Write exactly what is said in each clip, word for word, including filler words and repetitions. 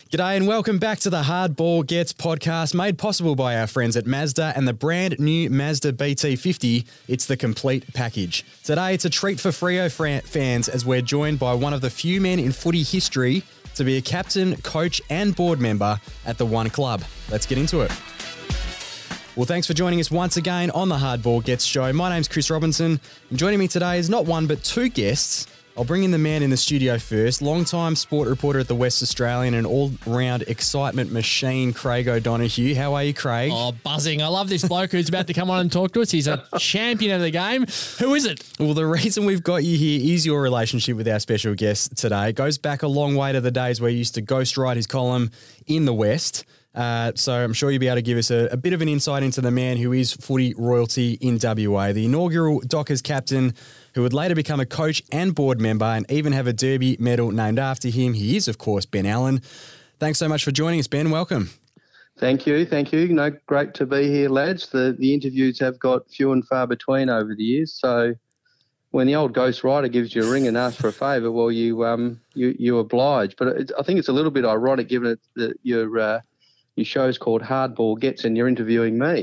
G'day and welcome back to the Hardball Gets podcast, made possible by our friends at Mazda and the brand new Mazda B T fifty. It's the complete package. Today, it's a treat for Freo fans as we're joined by one of the few men in footy history to be a captain, coach and board member at the One Club. Let's get into it. Well, thanks for joining us once again on the Hardball Gets show. My name's Chris Robinson, and joining me today is not one but two guests. I'll bring in the man in the studio first, long-time sport reporter at the West Australian and all-round excitement machine, Craig O'Donoghue. How are you, Craig? Oh, buzzing. I love this bloke who's about to come on and talk to us. He's a champion of the game. Who is it? Well, the reason we've got you here is your relationship with our special guest today. It goes back a long way to the days where you used to ghostwrite his column in the West. Uh, so I'm sure you'll be able to give us a, a bit of an insight into the man who is footy royalty in W A, the inaugural Dockers captain who would later become a coach and board member and even have a Derby medal named after him. He is, of course, Ben Allen. Thanks so much for joining us, Ben. Welcome. Thank you. Thank you. No, great to be here, lads. The, the interviews have got few and far between over the years. So when the old ghostwriter gives you a ring and asks for a favour, well, you um you, you oblige. But it, I think it's a little bit ironic given it that your uh, your show's called Hardball Gets and you're interviewing me.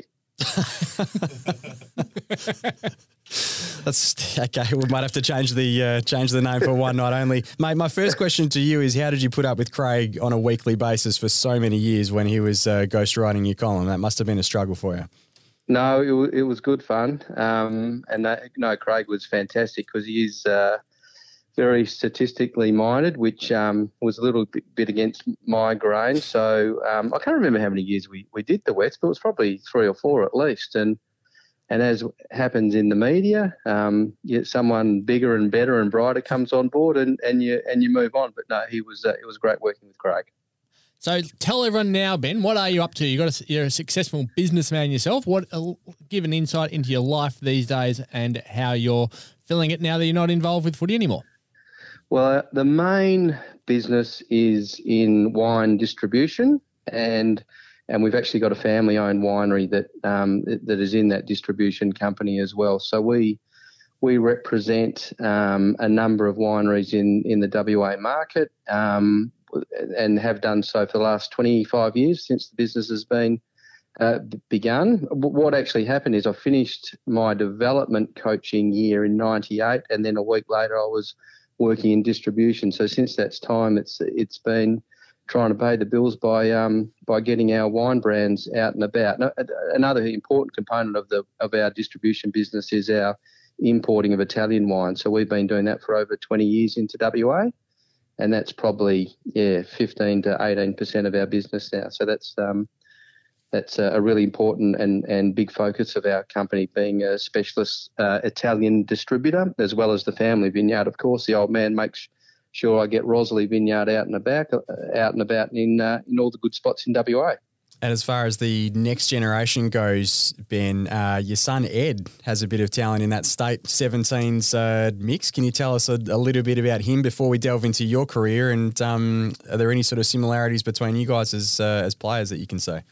That's okay. We might have to change the uh, change the name for one night only, mate. My first question to you is: how did you put up with Craig on a weekly basis for so many years when he was uh, ghostwriting your column? That must have been a struggle for you. No, it, w- it was good fun, um, and that, no, Craig was fantastic because he is uh, very statistically minded, which um, was a little bit, bit against my grain. So um, I can't remember how many years we, we did the West, but it was probably three or four at least, and. And as happens in the media, um, you, someone bigger and better and brighter comes on board, and, and you and you move on. But no, he was uh, it was great working with Craig. So tell everyone now, Ben, what are you up to? You got a, you're a successful businessman yourself. What uh, give an insight into your life these days and how you're feeling it now that you're not involved with footy anymore? Well, uh, the main business is in wine distribution, and. And we've actually got a family-owned winery that um, that is in that distribution company as well. So we we represent um, a number of wineries in, in the W A market um, and have done so for the last twenty-five years since the business has been uh, begun. What actually happened is I finished my development coaching year in ninety-eight, and then a week later I was working in distribution. So since that time, it's it's been trying to pay the bills by um, by getting our wine brands out and about. Another important component of the of our distribution business is our importing of Italian wine. So we've been doing that for over twenty years into W A, and that's probably yeah fifteen to eighteen percent of our business now. So that's um, that's a really important and, and big focus of our company, being a specialist uh, Italian distributor, as well as the family vineyard. Of course, the old man makes sure I get Rosalie Vineyard out and about, uh, out and about in uh, in all the good spots in W A. And as far as the next generation goes, Ben, uh, your son Ed has a bit of talent in that state seventeens uh, mix. Can you tell us a, a little bit about him before we delve into your career? And um, are there any sort of similarities between you guys as uh, as players that you can say?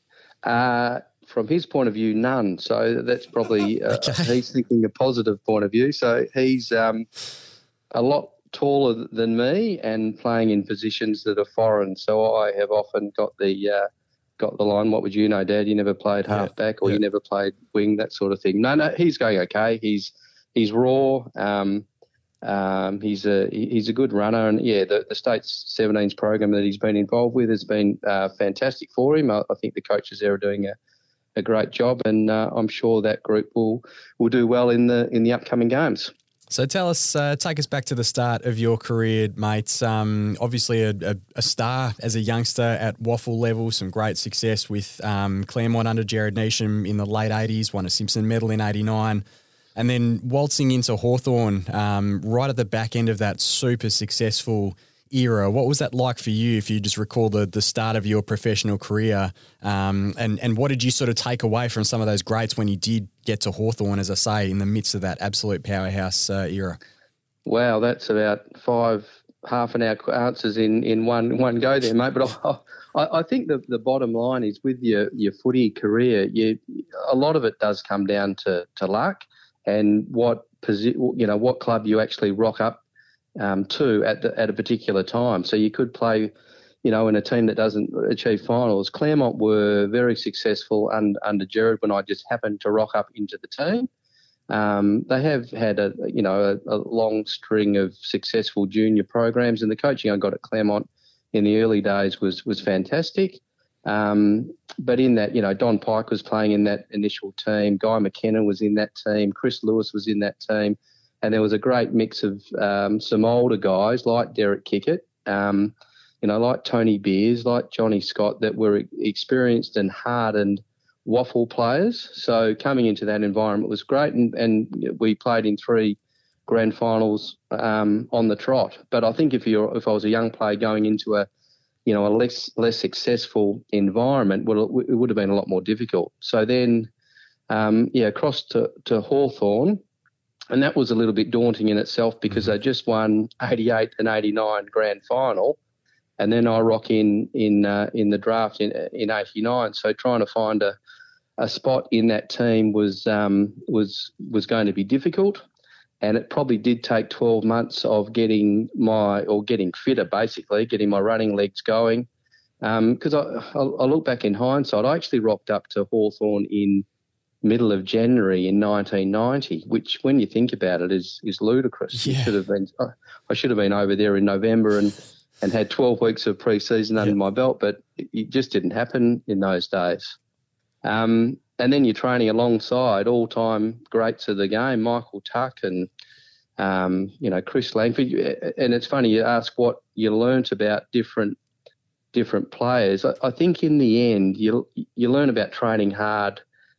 Uh, from his point of view, none. So that's probably uh, okay. He's thinking a positive point of view. So he's um, a lot taller than me and playing in positions that are foreign. So I have often got the uh, got the line, what would you know, Dad? You never played half yeah, back or yeah. you never played wing, that sort of thing. No, no, he's going okay. He's he's raw. Um, um, he's a he's a good runner, and yeah, the, the States seventeens program that he's been involved with has been uh, fantastic for him. I, I think the coaches there are doing a, a great job, and uh, I'm sure that group will will do well in the in the upcoming games. So tell us, uh, take us back to the start of your career, mate. Um, obviously a, a, a star as a youngster at waffle level, some great success with um, Claremont under Jared Neesham in the late eighties, won a Simpson medal in eighty-nine, and then waltzing into Hawthorn um, right at the back end of that super successful era. What was that like for you, if you just recall the the start of your professional career, um, and, and what did you sort of take away from some of those greats when you did get to Hawthorn, as I say, in the midst of that absolute powerhouse uh, era? Wow, that's about five half an hour answers in, in one one go there, mate. But I, I, I think the, the bottom line is with your, your footy career, you a lot of it does come down to, to luck and what posi- you know what club you actually rock up Um, to at the, at a particular time. So you could play you know, in a team that doesn't achieve finals. Claremont were very successful under, under Gerard when I just happened to rock up into the team. Um, they have had a, you know, a, a long string of successful junior programs, and the coaching I got at Claremont in the early days was was fantastic. Um, but in that, you know, Don Pike was playing in that initial team. Guy McKenna was in that team. Chris Lewis was in that team. And there was a great mix of um, some older guys like Derek Kickett, um, you know, like Tony Beers, like Johnny Scott, that were experienced and hardened waffle players. So coming into that environment was great. And, and we played in three grand finals um, on the trot. But I think if you're, if I was a young player going into a, you know, a less less successful environment, well, it would have been a lot more difficult. So then, um, yeah, across to, to Hawthorn, and that was a little bit daunting in itself because they just won eighty-eight and eighty-nine grand final, and then I rock in in uh, in the draft in in eighty-nine. So trying to find a, a spot in that team was um, was was going to be difficult. And it probably did take twelve months of getting my, or getting fitter basically, getting my running legs going. Because um, I, I look back in hindsight, I actually rocked up to Hawthorn in middle of January in nineteen ninety, which when you think about it is is ludicrous. Yeah. Should have been, I should have been over there in November and, and had twelve weeks of pre-season under yeah. my belt, but it just didn't happen in those days. Um, And then you're training alongside all-time greats of the game, Michael Tuck and, um, you know, Chris Langford. And it's funny, you ask what you learnt about different different players. I, I think in the end, you you learn about training hard,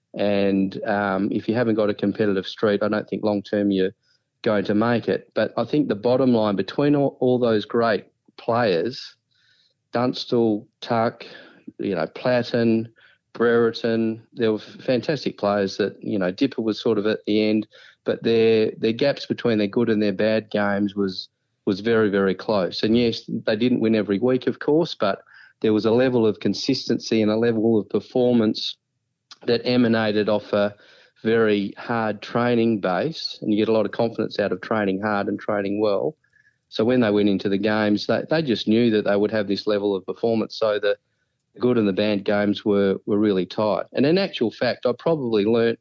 and um, if you haven't got a competitive streak, I don't think long-term you're going to make it. But I think the bottom line between all, all those great players, Dunstall, Tuck, you know, Platten, Brereton, there were fantastic players that, you know, Dipper was sort of at the end, but their their gaps between their good and their bad games was was very, very close. And yes, they didn't win every week, of course, but there was a level of consistency and a level of performance that emanated off a very hard training base, and you get a lot of confidence out of training hard and training well. So when they went into the games, they, they just knew that they would have this level of performance, so the The good and the bad games were, were really tight. And in actual fact, I probably learnt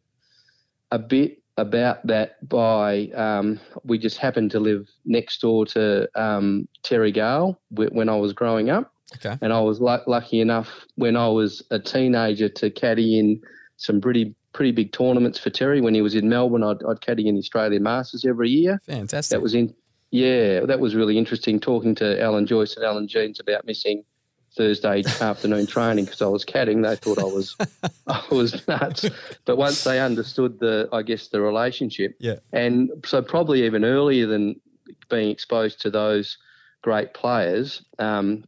a bit about that by um, we just happened to live next door to um, Terry Gale when I was growing up. Okay. And I was l- lucky enough when I was a teenager to caddy in some pretty pretty big tournaments for Terry. When he was in Melbourne, I'd, I'd caddy in the Australian Masters every year. Fantastic. That was in, yeah, that was really interesting, talking to Alan Joyce and Alan Jeans about missing Thursday afternoon training because I was caddying. They thought I was I was nuts. But once they understood the, I guess, the relationship, yeah. And so probably even earlier than being exposed to those great players um,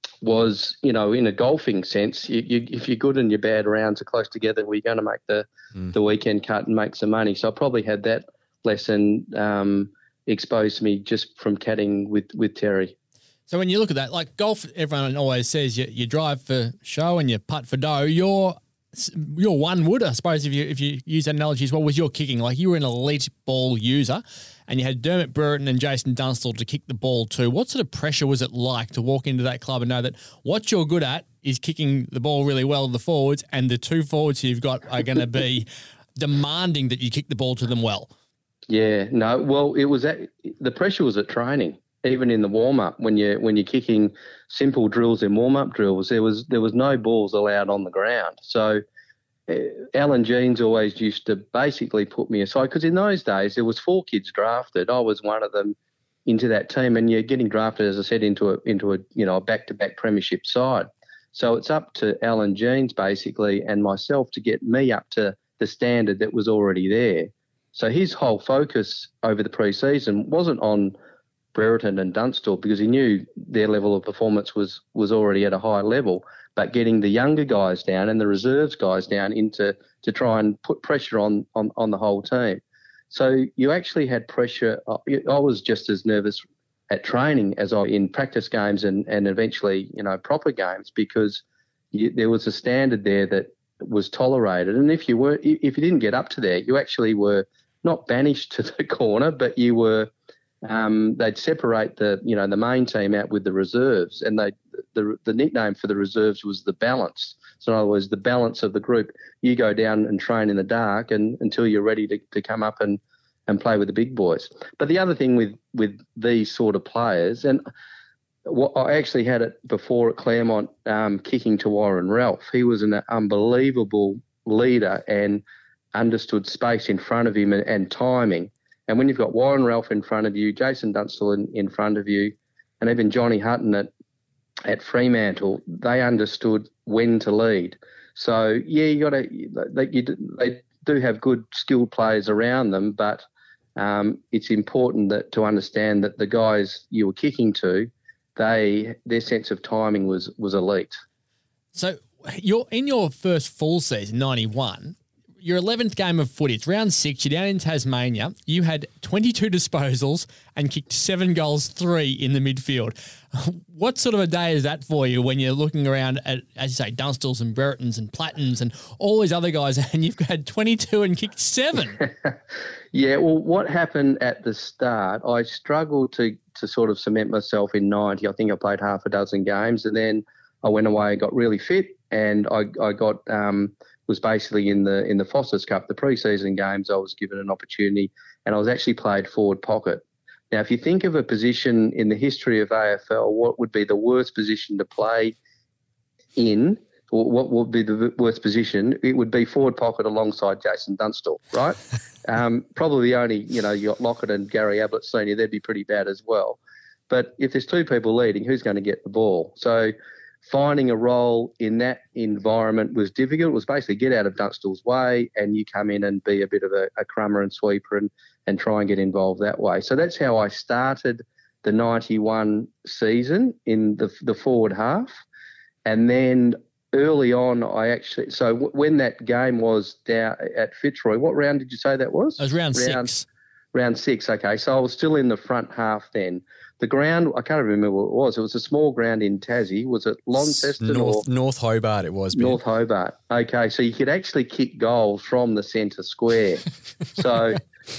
was, you know, in a golfing sense, you, you, if your good and your bad rounds are close together, we're going to make the mm. the weekend cut and make some money. So I probably had that lesson um, exposed to me just from caddying with with Terry. So when you look at that, like golf, everyone always says you, you drive for show and you putt for dough. Your your one wood, I suppose, if you if you use that analogy as well, was your kicking. Like you were an elite ball user, and you had Dermot Brereton and Jason Dunstall to kick the ball too. What sort of pressure was it like to walk into that club and know that what you're good at is kicking the ball really well to the forwards, and the two forwards you've got are going to be demanding that you kick the ball to them well? Yeah, no, well, it was at, the pressure was at training. Even in the warm-up, when you're when you're kicking simple drills in warm-up drills, there was there was no balls allowed on the ground. So uh, Alan Jeans always used to basically put me aside because in those days there was four kids drafted. I was one of them into that team, and you're getting drafted, as I said, into a into a you know a back-to-back premiership side. So it's up to Alan Jeans basically and myself to get me up to the standard that was already there. So his whole focus over the pre-season wasn't on Brereton and Dunstall because he knew their level of performance was was already at a high level, but getting the younger guys down and the reserves guys down into to try and put pressure on on, on the whole team. So you actually had pressure. I was just as nervous at training as I in practice games and, and eventually, you know, proper games because you, there was a standard there that was tolerated. And if you were if you didn't get up to there, you actually were not banished to the corner, but you were Um, they'd separate the, you know, the main team out with the reserves, and they the the nickname for the reserves was the balance. So in other words, the balance of the group. You go down and train in the dark and until you're ready to, to come up and, and play with the big boys. But the other thing with, with these sort of players, and what I actually had it before at Claremont, um, kicking to Warren Ralph. He was an unbelievable leader and understood space in front of him and, and timing. And when you've got Warren Ralph in front of you, Jason Dunstall in, in front of you, and even Johnny Hutton at at Fremantle, they understood when to lead. So yeah, you got to. They, you, they do have good skilled players around them, but um, it's important that to understand that the guys you were kicking to, they their sense of timing was was elite. So you're in your first full season, ninety-one. Your eleventh game of footy, it's round six, you're down in Tasmania. You had twenty-two disposals and kicked seven goals, three in the midfield. What sort of a day is that for you when you're looking around at, as you say, Dunstals and Breretons and Plattons and all these other guys, and you've had twenty-two and kicked seven? Yeah, well, what happened at the start, I struggled to, to sort of cement myself in ninety. I think I played half a dozen games, and then I went away and got really fit, and I, I got... Um, was basically in the in the Foster's Cup, the pre-season games. I was given an opportunity, and I was actually played forward pocket. Now, if you think of a position in the history of A F L, what would be the worst position to play in, or what would be the worst position? It would be forward pocket alongside Jason Dunstall, right? um, probably only, you know, you got Lockett and Gary Ablett Senior, they'd be pretty bad as well. But if there's two people leading, who's going to get the ball? So finding a role in that environment was difficult. It was basically get out of Dunstall's way and you come in and be a bit of a, a crummer and sweeper and, and try and get involved that way. So that's how I started the ninety-one season in the the forward half. And then early on, I actually – so w- when that game was down at Fitzroy, what round did you say that was? It was round, round six. Round six, okay. So I was still in the front half then. The ground, I can't remember what it was. It was a small ground in Tassie. Was it Launceston North, or North Hobart? It was. Ben. North Hobart. Okay, so you could actually kick goals from the centre square. So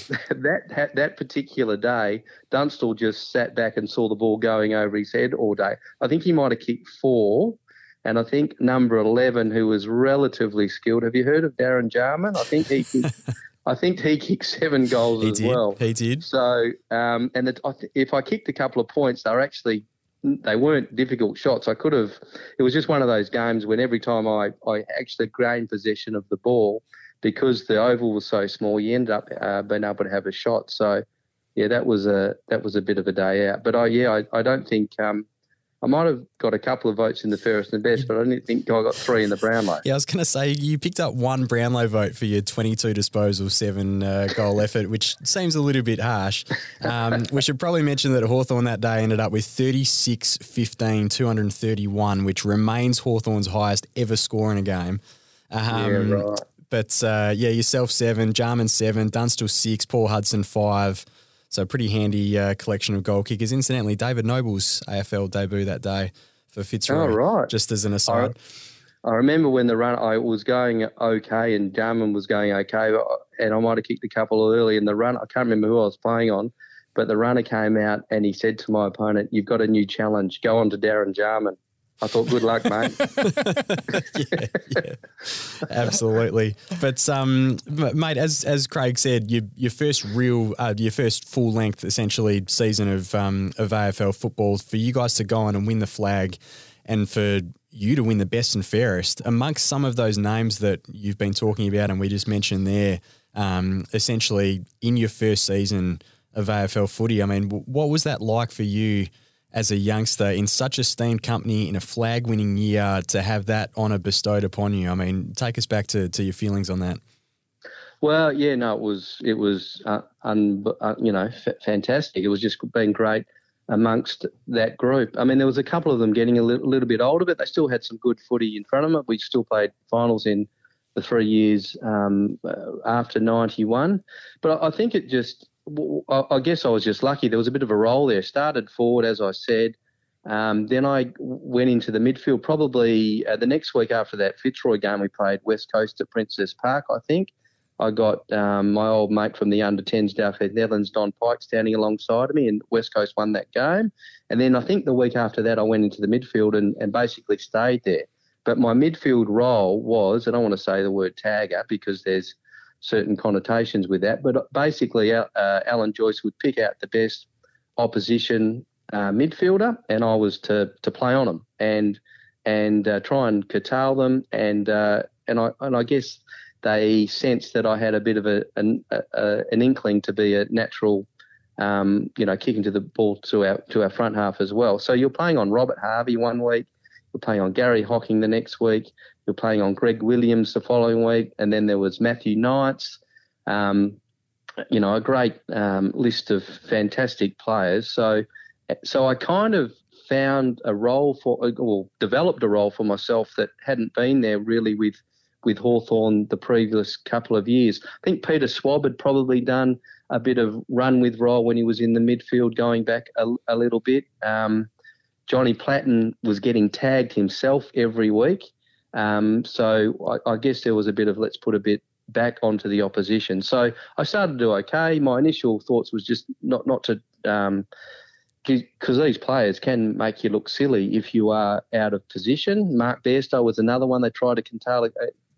that that particular day, Dunstall just sat back and saw the ball going over his head all day. I think he might have kicked four, and I think number eleven, who was relatively skilled. Have you heard of Darren Jarman? I think he kicked. I think he kicked seven goals he as did. well. He did. So, um, and the, I th- if I kicked a couple of points, they were actually they weren't difficult shots. I could have. It was just one of those games when every time I, I actually gained possession of the ball, because the oval was so small, you ended up uh, being able to have a shot. So, yeah, that was a that was a bit of a day out. But I yeah, I, I don't think. Um, I might have got a couple of votes in the fairest and best, but I didn't think I got three in the Brownlow. Yeah, I was going to say you picked up one Brownlow vote for your twenty-two disposal, seven uh, goal effort, which seems a little bit harsh. Um, we should probably mention that Hawthorn that day ended up with thirty-six fifteen, two hundred thirty-one, which remains Hawthorn's highest ever score in a game. Um, yeah, right. But, uh, yeah, yourself seven, Jarman seven, Dunstall six, Paul Hudson five. So pretty handy uh, collection of goal kickers. Incidentally, David Noble's A F L debut that day for Fitzroy. Oh, right. Just as an aside. I, I remember when the run, I was going okay and Jarman was going okay, and I might have kicked a couple early in the run. I can't remember who I was playing on, but the runner came out and he said to my opponent, "You've got a new challenge. Go on to Darren Jarman." I thought, good luck, mate. yeah, yeah, absolutely. But, um, mate, as as Craig said, your your first real, uh, your first full length, essentially, season of um, of A F L football, for you guys to go on and win the flag, and for you to win the best and fairest, amongst some of those names that you've been talking about, and we just mentioned there, um, essentially in your first season of A F L footy. I mean, what was that like for you as a youngster in such esteemed company in a flag-winning year to have that honour bestowed upon you? I mean, take us back to, to your feelings on that. Well, yeah, no, it was it was uh, un, uh, you know f- fantastic. It was just been great amongst that group. I mean, there was a couple of them getting a li- little bit older, but they still had some good footy in front of them. We still played finals in the three years um, uh, after ninety-one. But I, I think it just. I guess I was just lucky. There was a bit of a roll there. Started forward, as I said. Um, then I went into the midfield. Probably uh, the next week after that Fitzroy game, we played West Coast at Princess Park, I think. I got um, my old mate from the under tens Dalkeith Netherlands, Don Pike, standing alongside of me, and West Coast won that game. And then I think the week after that, I went into the midfield and, and basically stayed there. But my midfield role was, and I don't want to say the word tagger because there's certain connotations with that, but basically uh, Alan Joyce would pick out the best opposition uh, midfielder, and I was to to play on them and and uh, try and curtail them, and uh, and I and I guess they sensed that I had a bit of a an, a, an inkling to be a natural, um, you know, kicking to the ball to our to our front half as well. So you're playing on Robert Harvey one week, you're playing on Gary Hocking the next week, you're playing on Greg Williams the following week, and then there was Matthew Knights, um, you know, a great um, list of fantastic players. So, so I kind of found a role for, or developed a role for myself that hadn't been there really with with Hawthorn the previous couple of years. I think Peter Swab had probably done a bit of run with role when he was in the midfield going back a, a little bit. Um, Johnny Platten was getting tagged himself every week. Um, so I, I guess there was a bit of let's put a bit back onto the opposition. So I started to do okay. My initial thoughts was just not, not to um, – because these players can make you look silly if you are out of position. Mark Bairstow was another one they tried to curtail,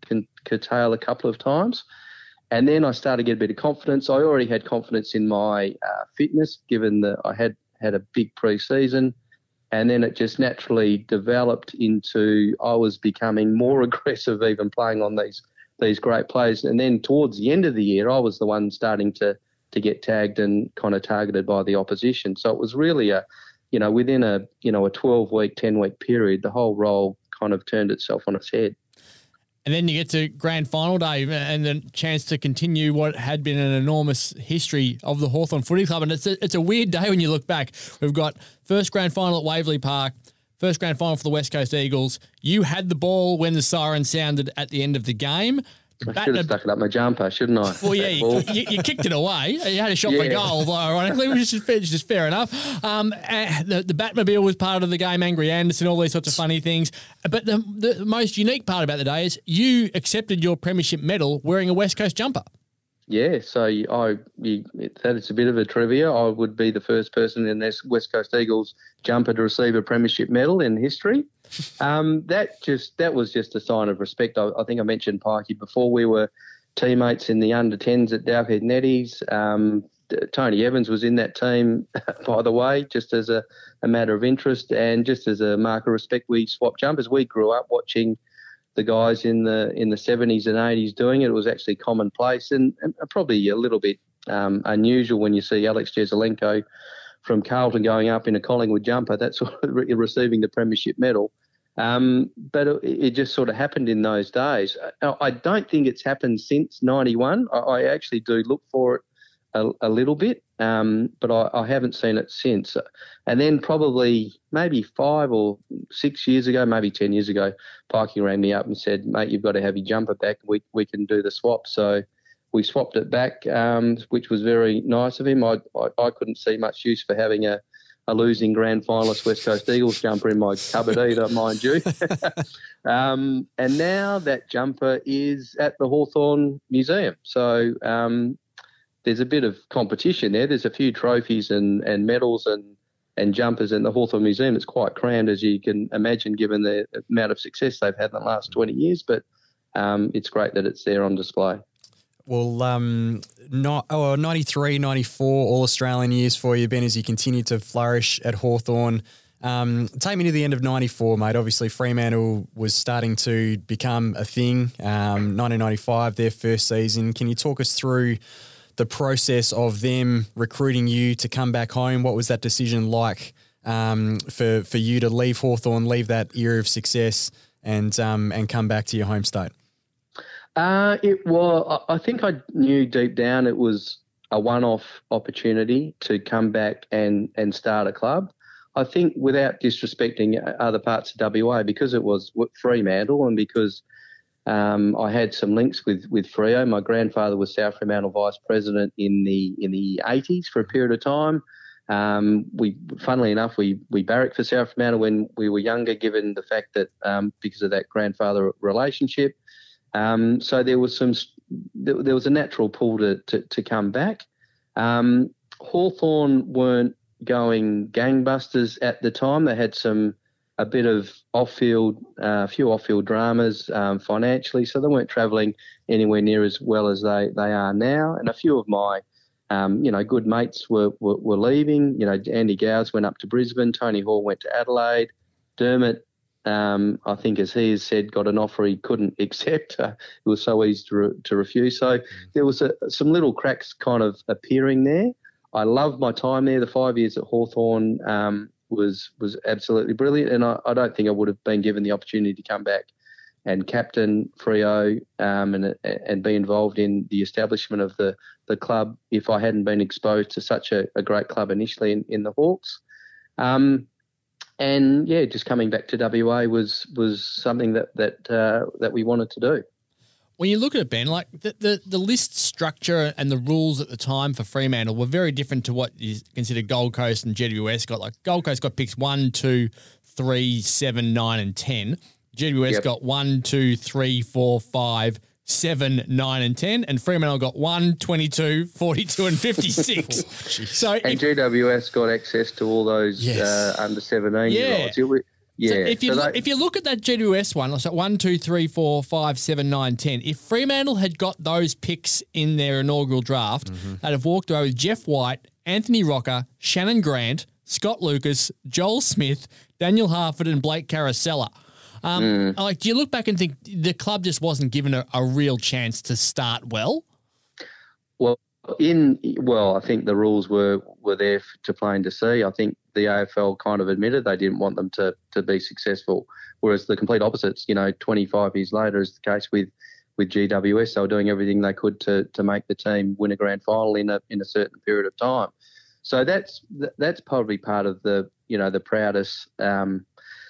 curtail a couple of times. And then I started to get a bit of confidence. I already had confidence in my uh, fitness, given that I had had a big pre-season. And then it just naturally developed into I was becoming more aggressive even playing on these these great players. And then towards the end of the year, I was the one starting to to get tagged and kind of targeted by the opposition. So it was really a, you know, within a, you know, a twelve-week, ten-week period, the whole role kind of turned itself on its head. And then you get to grand final day and the chance to continue what had been an enormous history of the Hawthorn Footy Club. And it's a, it's a weird day when you look back. We've got first grand final at Waverley Park, first grand final for the West Coast Eagles. You had the ball when the siren sounded at the end of the game. I should have stuck it up my jumper, shouldn't I? Well, yeah, you, you, you kicked it away. You had a shot yeah. for goal, although ironically, which is fair, just fair enough. Um, the, the Batmobile was part of the game, Angry Anderson, all these sorts of funny things. But the, the most unique part about the day is you accepted your premiership medal wearing a West Coast jumper. Yeah, so I you, that is a bit of a trivia. I would be the first person in this West Coast Eagles jumper to receive a premiership medal in history. Um, that just that was just a sign of respect. I, I think I mentioned Pikey before. We were teammates in the under tens at Dalkeith Netties. Um, Tony Evans was in that team, by the way, just as a, a matter of interest and just as a mark of respect. We swapped jumpers. We grew up watching the guys in the in the seventies and eighties doing it. It was actually commonplace and, and probably a little bit um, unusual when you see Alex Jesaulenko from Carlton going up in a Collingwood jumper. That's sort of receiving the premiership medal. Um, but it, it just sort of happened in those days. I don't think it's happened since ninety-one. I, I actually do look for it a, a little bit, um, but I, I haven't seen it since. And then probably maybe five or six years ago, maybe ten years ago, Pikey rang me up and said, mate, you've got to have your jumper back. We we can do the swap. So we swapped it back, um, which was very nice of him. I, I, I couldn't see much use for having a, a losing grand finalist West Coast Eagles jumper in my cupboard either, mind you. um, and now that jumper is at the Hawthorn Museum. So um, there's a bit of competition there. There's a few trophies and, and medals and, and jumpers in the Hawthorn Museum. It's quite crammed, as you can imagine, given the amount of success they've had in the last twenty years. But um, it's great that it's there on display. Well, um, not, oh, ninety-three, ninety-four All-Australian years for you, Ben, as you continue to flourish at Hawthorn. Um, take me to the end of ninety-four, mate. Obviously, Fremantle was starting to become a thing. Um, nineteen ninety-five, their first season. Can you talk us through the process of them recruiting you to come back home? What was that decision like um, for, for you to leave Hawthorn, leave that era of success and um, and come back to your home state? Uh, it was. I think I knew deep down it was a one-off opportunity to come back and, and start a club. I think without disrespecting other parts of W A, because it was Fremantle and because um, I had some links with with Freo. My grandfather was South Fremantle vice president in the in the eighties for a period of time. Um, we, funnily enough, we we barracked for South Fremantle when we were younger, given the fact that um, because of that grandfather relationship. Um, so there was some th- there was a natural pull to to, to come back. Um, Hawthorn weren't going gangbusters at the time. They had some a bit of off-field, a uh, few off-field dramas um, financially, so they weren't travelling anywhere near as well as they, they are now. And a few of my, um, you know, good mates were, were, were leaving. You know, Andy Gowes went up to Brisbane. Tony Hall went to Adelaide. Dermot, um, I think, as he has said, got an offer he couldn't accept. Uh, it was so easy to, re- to refuse. So there was a, some little cracks kind of appearing there. I loved my time there. The five years at Hawthorn um, was was absolutely brilliant, and I, I don't think I would have been given the opportunity to come back and captain Freo um, and and be involved in the establishment of the, the club if I hadn't been exposed to such a, a great club initially in, in the Hawks. Um, and yeah, just coming back to W A was was something that that uh, that we wanted to do. When you look at it, Ben, like the, the, the list structure and the rules at the time for Fremantle were very different to what is considered Gold Coast and G W S got. Like Gold Coast got picks one, two, three, seven, nine, and ten. G W S yep. got one, two, three, four, five, seven, nine, and ten, and Fremantle got one, twenty-two, forty-two, and fifty-six. oh, so and if, G W S got access to all those yes. uh, under seventeen yeah. year olds. Yeah. So if you so look, they, if you look at that G W S one, so one, two, three, four, five, seven, nine, ten. If Fremantle had got those picks in their inaugural draft, mm-hmm. they'd have walked away with Jeff White, Anthony Rocker, Shannon Grant, Scott Lucas, Joel Smith, Daniel Harford, and Blake Caracella. Um, mm. Like, do you look back and think the club just wasn't given a, a real chance to start well? Well, in well, I think the rules were were there to plain to see. I think the A F L kind of admitted they didn't want them to to be successful, whereas the complete opposites, you know, twenty-five years later is the case with, with G W S. They were doing everything they could to to make the team win a grand final in a in a certain period of time. So that's that's probably part of the you know the proudest um,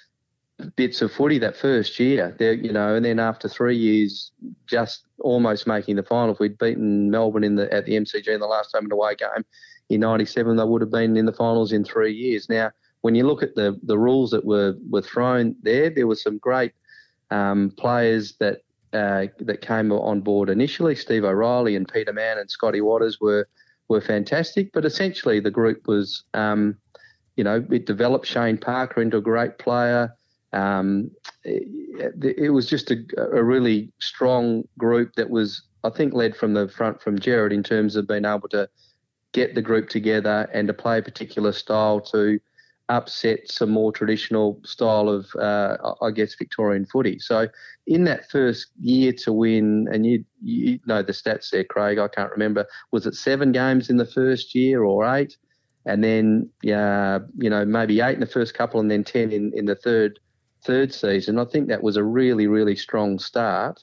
bits of footy that first year. There, you know, and then after three years, just almost making the final. If we'd beaten Melbourne in the at the M C G in the last home and away game in ninety-seven, they would have been in the finals in three years. Now, when you look at the the rules that were, were thrown there, there were some great um, players that uh, that came on board initially. Steve O'Reilly and Peter Mann and Scotty Waters were were fantastic, but essentially the group was, um, you know, it developed Shane Parker into a great player. Um, it, it was just a, a really strong group that was, I think, led from the front from Gerard in terms of being able to get the group together and to play a particular style to upset some more traditional style of, uh, I guess, Victorian footy. So in that first year to win, and you, you know the stats there, Craig, I can't remember, was it seven games in the first year or eight? And then, uh, you know, maybe eight in the first couple and then ten in, in the third third season. I think that was a really, really strong start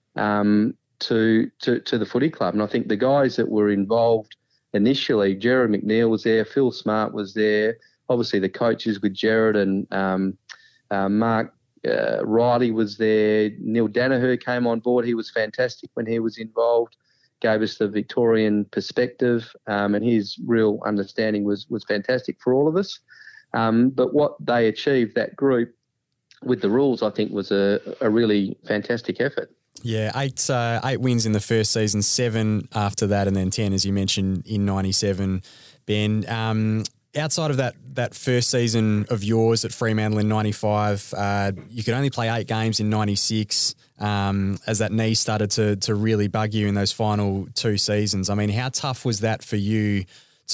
um, to, to to the footy club. And I think the guys that were involved initially, Gerard McNeil was there, Phil Smart was there, obviously the coaches with Gerard and um, uh, Mark uh, Riley was there, Neil Danaher came on board. He was fantastic when he was involved, gave us the Victorian perspective, um, and his real understanding was, was fantastic for all of us. Um, but what they achieved, that group, with the rules, I think was a, a really fantastic effort. Yeah, eight uh, eight wins in the first season, seven after that, and then ten, as you mentioned, in ninety-seven, Ben. Um, outside of that that first season of yours at Fremantle in ninety-five, uh, you could only play eight games in ninety-six um, as that knee started to to really bug you in those final two seasons. I mean, how tough was that for you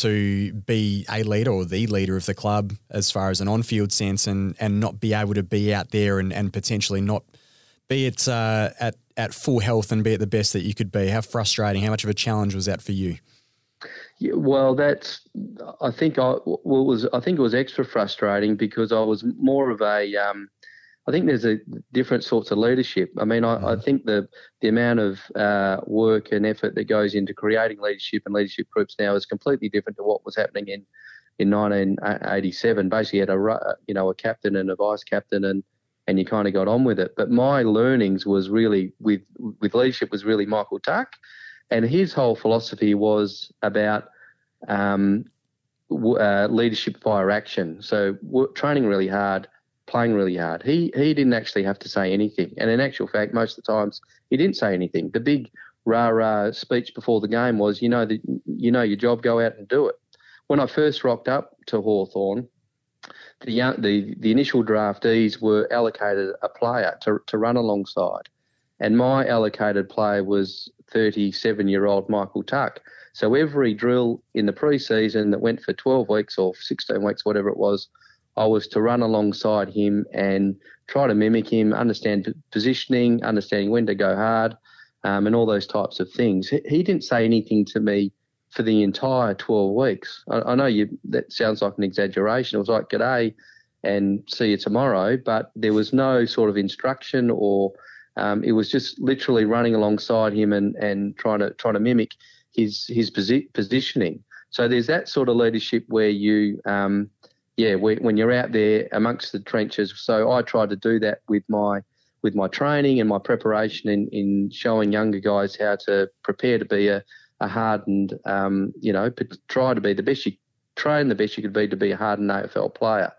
to be a leader or the leader of the club as far as an on-field sense and, and not be able to be out there and, and potentially not be it uh, at, at full health and be at the best that you could be? How frustrating, how much of a challenge was that for you? Yeah, well, that's, I think I well, it was, I think it was extra frustrating because I was more of a, um, I think there's a different sorts of leadership. I mean, I, mm. I think the the amount of uh, work and effort that goes into creating leadership and leadership groups now is completely different to what was happening in, in nineteen eighty-seven. Basically, you had a you know a captain and a vice captain, and and you kind of got on with it. But my learnings was really with with leadership was really Michael Tuck, and his whole philosophy was about um, uh, leadership via action. So training really hard, playing really hard. He he didn't actually have to say anything. And in actual fact, most of the times he didn't say anything. The big rah-rah speech before the game was, you know, the, you know your job, go out and do it. When I first rocked up to Hawthorn, the, the the initial draftees were allocated a player to, to run alongside, and my allocated player was thirty-seven-year-old Michael Tuck. So every drill in the pre-season that went for twelve weeks or sixteen weeks, whatever it was, I was to run alongside him and try to mimic him, understand positioning, understanding when to go hard, um, and all those types of things. He, he didn't say anything to me for the entire twelve weeks. I, I know you that sounds like an exaggeration. It was like, g'day and see you tomorrow, but there was no sort of instruction or um, it was just literally running alongside him and, and trying to trying to mimic his his posi- positioning. So there's that sort of leadership where you, um, yeah, where, when you're out there amongst the trenches. So I tried to do that with my with my training and my preparation in, in showing younger guys how to prepare to be a a hardened, um, you know, try to be the best you, train the best you could be to be a hardened A F L player.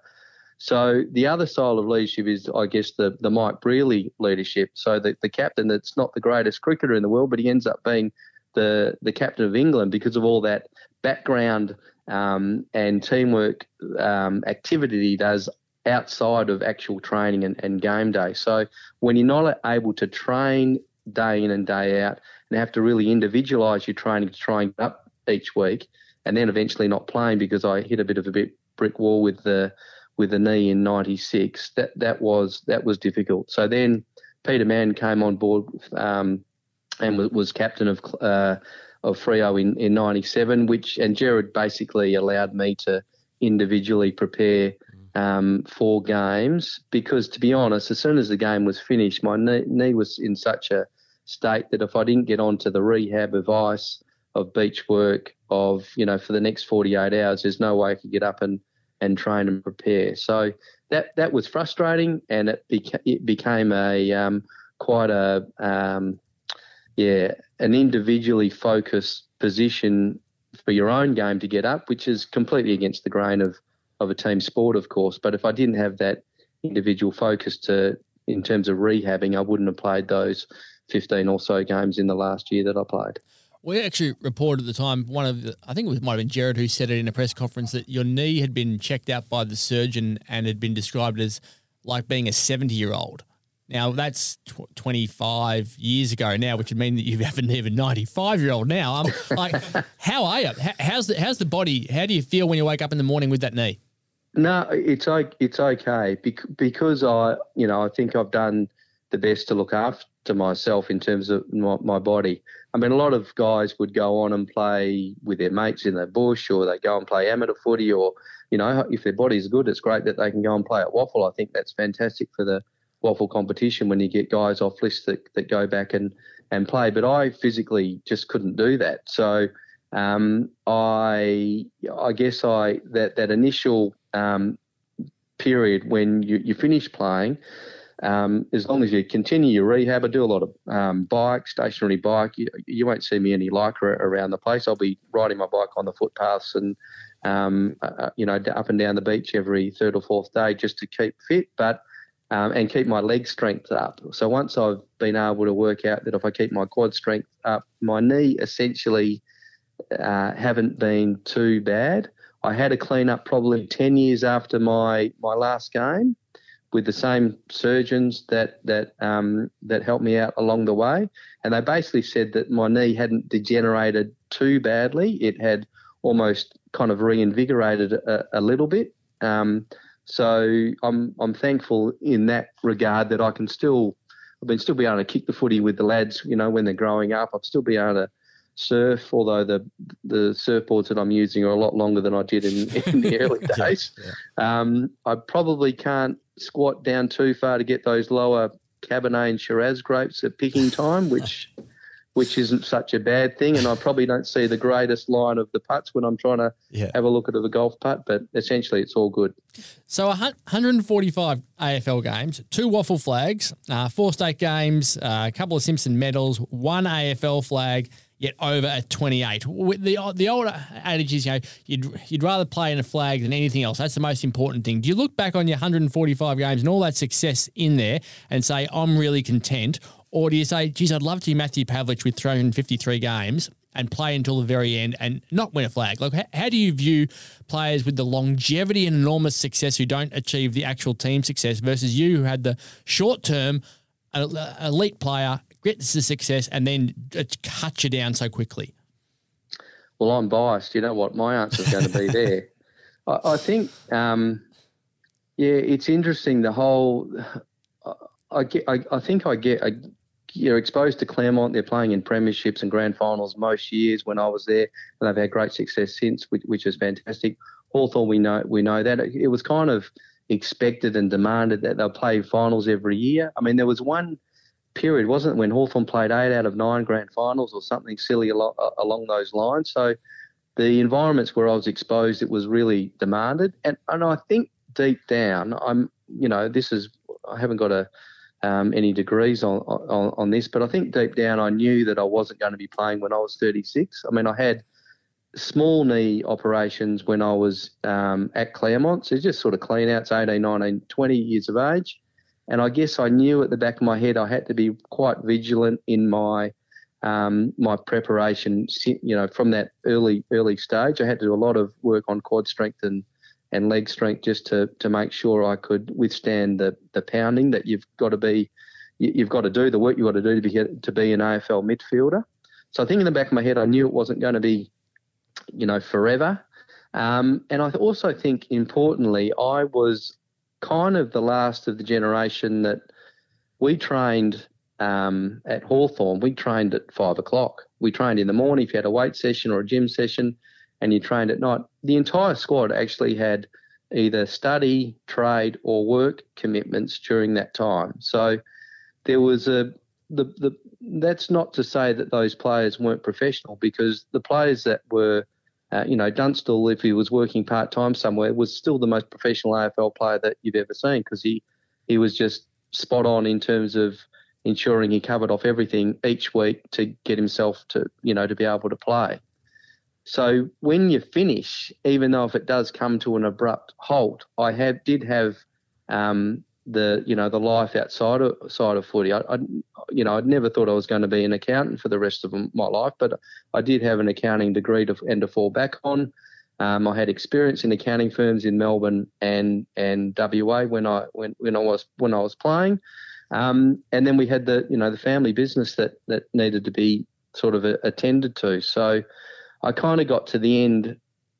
So the other style of leadership is, I guess, the the Mike Brearley leadership. So the, the captain that's not the greatest cricketer in the world, but he ends up being the the captain of England because of all that background um, and teamwork um, activity he does outside of actual training and, and game day. So when you're not able to train day in and day out and have to really individualise your training to try and get up each week, and then eventually not playing because I hit a bit of a bit brick wall with the with the knee in ninety-six. That that was that was difficult. So then Peter Mann came on board um, and was, was captain of uh, of Freo in in ninety-seven, which and Gerard basically allowed me to individually prepare um, for games because, to be honest, as soon as the game was finished, my knee, knee was in such a state that if I didn't get onto the rehab of ice, of beach work, of, you know, for the next forty-eight hours, there's no way I could get up and, and train and prepare. So that that was frustrating, and it, beca- it became a um, quite a, um, yeah, an individually focused position for your own game to get up, which is completely against the grain of, of a team sport, of course. But if I didn't have that individual focus to in terms of rehabbing, I wouldn't have played those fifteen or so games in the last year that I played. We actually reported at the time, one of the, I think it was, might have been Gerard who said it in a press conference, that your knee had been checked out by the surgeon and had been described as like being a seventy-year-old. Now, that's tw- twenty-five years ago now, which would mean that you have a knee of a ninety-five-year-old now. Um, like, how are you? How, how's the how's the body? How do you feel when you wake up in the morning with that knee? No, it's it's okay because I, you know, I think I've done the best to look after myself in terms of my, my body. I mean, a lot of guys would go on and play with their mates in the bush, or they go and play amateur footy, or, you know, if their body's good, it's great that they can go and play at Waffle. I think that's fantastic for the Waffle competition when you get guys off lists that, that go back and, and play. But I physically just couldn't do that. So um, I I guess I that, that initial um, period when you, you finish playing, Um, as long as you continue your rehab, I do a lot of um, bike, stationary bike. You, you won't see me any Lycra around the place. I'll be riding my bike on the footpaths and, um, uh, you know, up and down the beach every third or fourth day just to keep fit, but um, and keep my leg strength up. So once I've been able to work out that if I keep my quad strength up, my knee essentially uh, haven't been too bad. I had a clean up probably ten years after my, my last game, with the same surgeons that that um, that helped me out along the way, and they basically said that my knee hadn't degenerated too badly. It had almost kind of reinvigorated a, a little bit. Um, so I'm I'm thankful in that regard that I can still I've been still be able to kick the footy with the lads. You know, when they're growing up, I've still be able to surf, although the the surfboards that I'm using are a lot longer than I did in, in the early days. Yeah, yeah. Um, I probably can't squat down too far to get those lower Cabernet and Shiraz grapes at picking time, which which isn't such a bad thing. And I probably don't see the greatest line of the putts when I'm trying to yeah. have a look at a golf putt, but essentially it's all good. So one hundred forty-five A F L games, two Waffle flags, uh, four state games, uh, a couple of Simpson medals, one A F L flag. yet over at twenty-eight. With the the old adage is, you know, you'd you'd rather play in a flag than anything else. That's the most important thing. Do you look back on your one hundred forty-five games and all that success in there and say, I'm really content? Or do you say, geez, I'd love to be Matthew Pavlich with three hundred fifty-three games and play until the very end and not win a flag? Like, how, how do you view players with the longevity and enormous success who don't achieve the actual team success versus you who had the short-term uh, elite player, gets the success, and then it cuts you down so quickly? Well, I'm biased. You know what? My answer is going to be there. I, I think, um, yeah, it's interesting. The whole, I, I get, I, I think I get, I, you're exposed to Claremont. They're playing in premierships and grand finals most years when I was there, and they've had great success since, which, which is fantastic. Hawthorn, we know, we know that it, it was kind of expected and demanded that they'll play finals every year. I mean, there was one period, wasn't it, when Hawthorn played eight out of nine grand finals or something silly along, along those lines. So the environments where I was exposed, it was really demanded. And, and I think deep down, I'm, you know, this is, I haven't got a, um, any degrees on, on, on this, but I think deep down I knew that I wasn't going to be playing when I was thirty-six. I mean, I had small knee operations when I was um, at Claremont, so just sort of clean outs, eighteen, nineteen, twenty years of age. And I guess I knew at the back of my head I had to be quite vigilant in my um, my preparation. You know, from that early early stage, I had to do a lot of work on quad strength and, and leg strength just to to make sure I could withstand the the pounding that you've got to be. You've got to do the work you've got to do to be to be an A F L midfielder. So I think in the back of my head I knew it wasn't going to be, you know, forever. Um, and I also think importantly I was kind of the last of the generation that we trained um, at Hawthorn. We trained at five o'clock. We trained in the morning if you had a weight session or a gym session, and you trained at night. The entire squad actually had either study, trade or work commitments during that time. So there was a the the that's not to say that those players weren't professional, because the players that were Uh, you know, Dunstall, if he was working part-time somewhere, was still the most professional A F L player that you've ever seen, because he, he was just spot on in terms of ensuring he covered off everything each week to get himself to, you know, to be able to play. So when you finish, even though if it does come to an abrupt halt, I have did have um, the, you know, the life outside of, side of footy. I, I, you know, I'd never thought I was going to be an accountant for the rest of my life, but I did have an accounting degree to, and to fall back on. Um, I had experience in accounting firms in Melbourne and and W A when I when when I was when I was playing, um, and then we had the you know the family business that that needed to be sort of a, attended to. So I kind of got to the end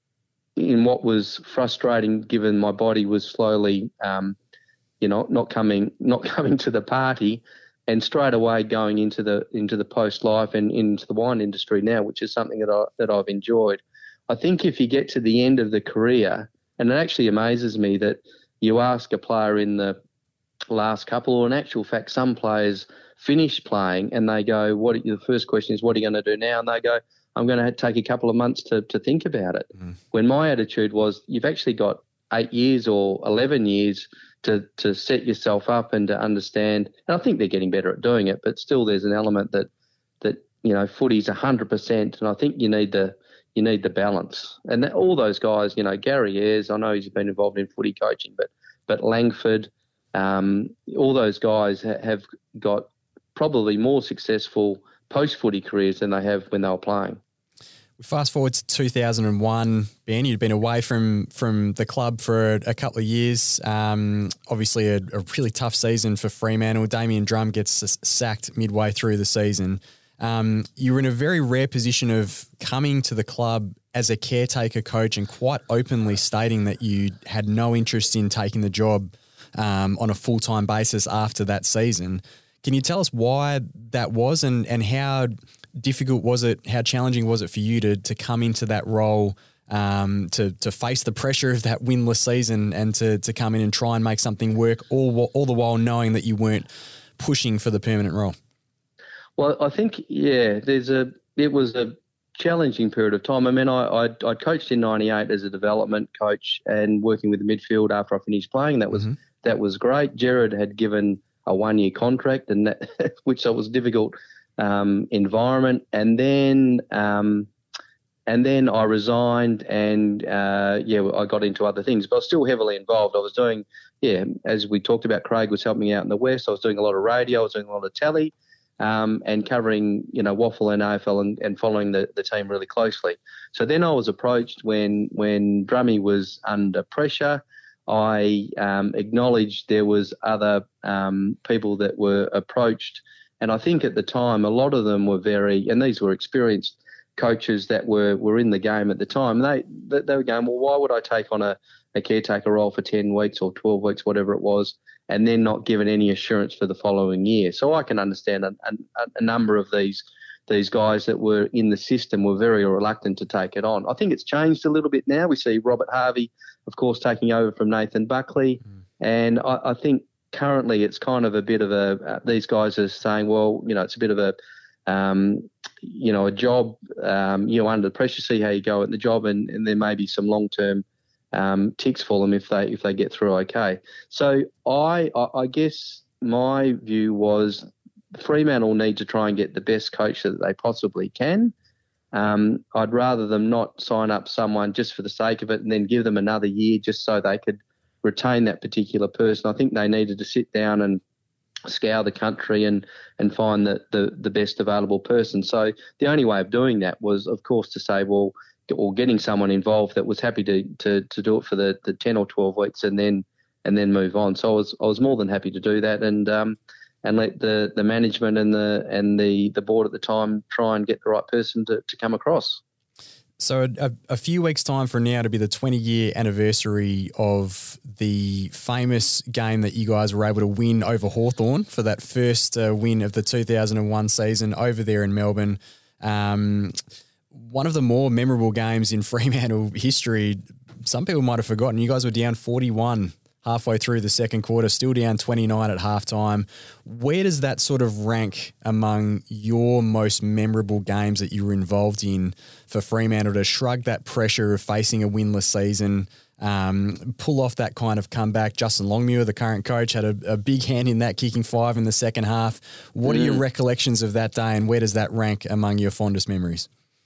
in what was frustrating, given my body was slowly, um, you know, not coming not coming to the party, and straight away going into the into the post life and into the wine industry now, which is something that I that I've enjoyed. I think if you get to the end of the career, and it actually amazes me that you ask a player in the last couple, or in actual fact, some players finish playing and they go, "What?" The first question is, "What are you going to do now?" And they go, "I'm going to take a couple of months to to think about it." Mm. When my attitude was, "You've actually got eight years or eleven years to to set yourself up and to understand." And I think they're getting better at doing it, but still, there's an element that that you know, footy's a hundred percent, and I think you need the you need the balance. And that, all those guys, you know, Gary Ayres, I know he's been involved in footy coaching, but but Langford, um, all those guys ha- have got probably more successful post-footy careers than they have when they were playing. Fast forward to two thousand one, Ben, you'd been away from from the club for a, a couple of years. Um, obviously a, a really tough season for Fremantle. Damien Drum gets s- sacked midway through the season. Um, you were in a very rare position of coming to the club as a caretaker coach and quite openly stating that you had no interest in taking the job um, on a full-time basis after that season. Can you tell us why that was, and, and how difficult was it, how challenging was it for you to to come into that role, um, to to face the pressure of that winless season and to to come in and try and make something work, all, all the while knowing that you weren't pushing for the permanent role? Well, I think, yeah, there's a it was a challenging period of time. I mean, I I, I coached in ninety-eight as a development coach and working with the midfield after I finished playing. That was mm-hmm. that was great. Gerard had given a one-year contract, and that which was difficult um, environment, and then um, and then I resigned, and uh, yeah, I got into other things, but I was still heavily involved. I was doing, yeah, as we talked about, Craig was helping me out in the West. I was doing a lot of radio, I was doing a lot of telly, um, and covering, you know, Waffle and A F L, and, and following the, the team really closely. So then I was approached when when Drummy was under pressure. I um, acknowledged there was other um, people that were approached, and I think at the time a lot of them were very, and these were experienced coaches that were, were in the game at the time. They they were going, well, why would I take on a, a caretaker role for ten weeks or twelve weeks, whatever it was, and then not given any assurance for the following year? So I can understand a, a, a number of these these guys that were in the system were very reluctant to take it on. I think it's changed a little bit now. We see Robert Harvey, of course, taking over from Nathan Buckley, mm. and I, I think currently it's kind of a bit of a, uh, these guys are saying, well, you know, it's a bit of a, um, you know, a job, um, you know, under pressure, see how you go at the job, and, and there may be some long-term um, ticks for them if they if they get through okay. So I, I, I guess my view was Fremantle need to try and get the best coach that they possibly can. Um, I'd rather them not sign up someone just for the sake of it and then give them another year just so they could retain that particular person. I think they needed to sit down and scour the country and, and find the, the, the best available person. So the only way of doing that was, of course, to say, well, or getting someone involved that was happy to, to, to do it for the, the ten or twelve weeks and then and then move on. So I was I was more than happy to do that, and um, and let the, the management and the and the, the board at the time try and get the right person to, to come across. So a, a few weeks' time from now to be the twenty-year anniversary of the famous game that you guys were able to win over Hawthorn for that first uh, win of the two thousand one season over there in Melbourne. Um, one of the more memorable games in Fremantle history, some people might have forgotten. You guys were down forty-one halfway through the second quarter, still down twenty-nine at halftime. Where does that sort of rank among your most memorable games that you were involved in for Fremantle to shrug that pressure of facing a winless season, um, pull off that kind of comeback? Justin Longmuir, the current coach, had a, a big hand in that, kicking five in the second half. What mm. are your recollections of that day, and where does that rank among your fondest memories?